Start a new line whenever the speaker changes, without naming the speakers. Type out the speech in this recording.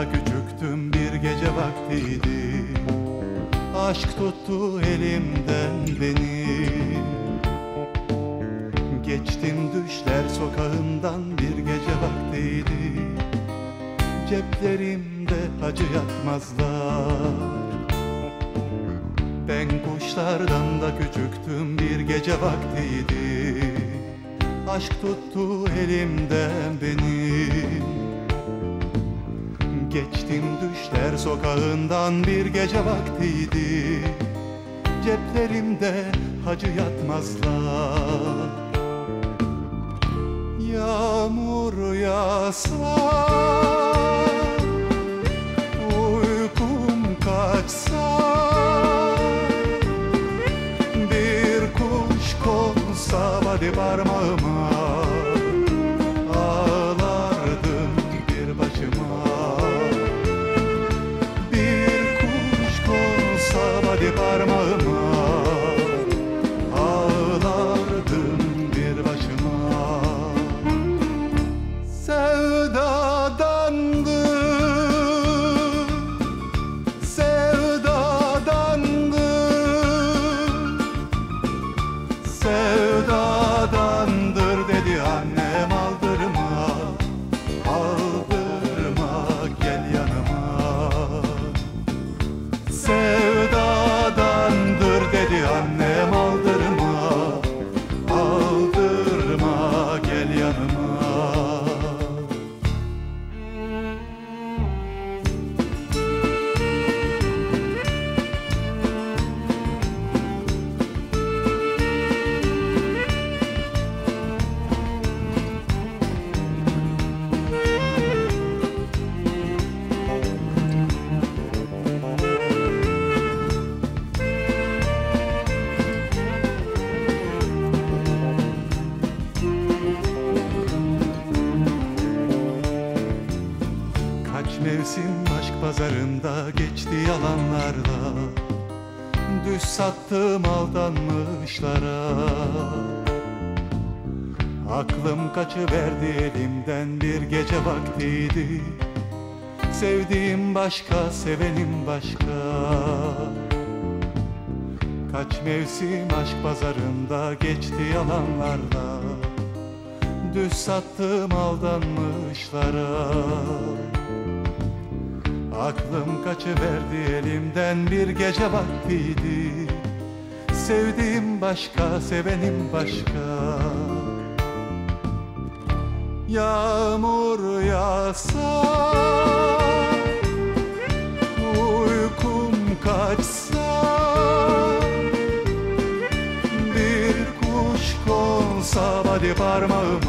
küçüktüm, bir gece vaktiydi. Aşk tuttu elimden beni. Geçtim düşler sokağından, bir gece vaktiydi. Ceplerimde acı yatmazlar. Ben kuşlardan da küçüktüm, bir gece vaktiydi. Aşk tuttu elimden benim. Geçtim düşler sokağından, bir gece vaktiydi. Ceplerimde hacı yatmazlar. Yağmur yağsa, uykum kaçsa, bir kuş konsa vadi parmağıma, ağlardım bir başıma. Bir kuş konsa vadi parmağıma, ağlardım bir başıma. Sevdadandı, sevdadandı, sevdadandır dedi annem, aldırma, aldırma gel yanıma. Sevdadandır dedi annem, aldırma, aldırma gel yanıma. Kaç mevsim aşk pazarında geçti yalanlarla. Düz sattım aldanmışlara. Aklım kaçıverdi elimden, bir gece vaktiydi. Sevdiğim başka, sevenim başka. Kaç mevsim aşk pazarında geçti yalanlarla. Düz sattım aldanmışlara. Aklım kaçıverdi elimden, bir gece vaktiydi. Sevdiğim başka, sevenim başka. Yağmur yağsa, uykum kaçsa, bir kuş konsa vadi parmağıma,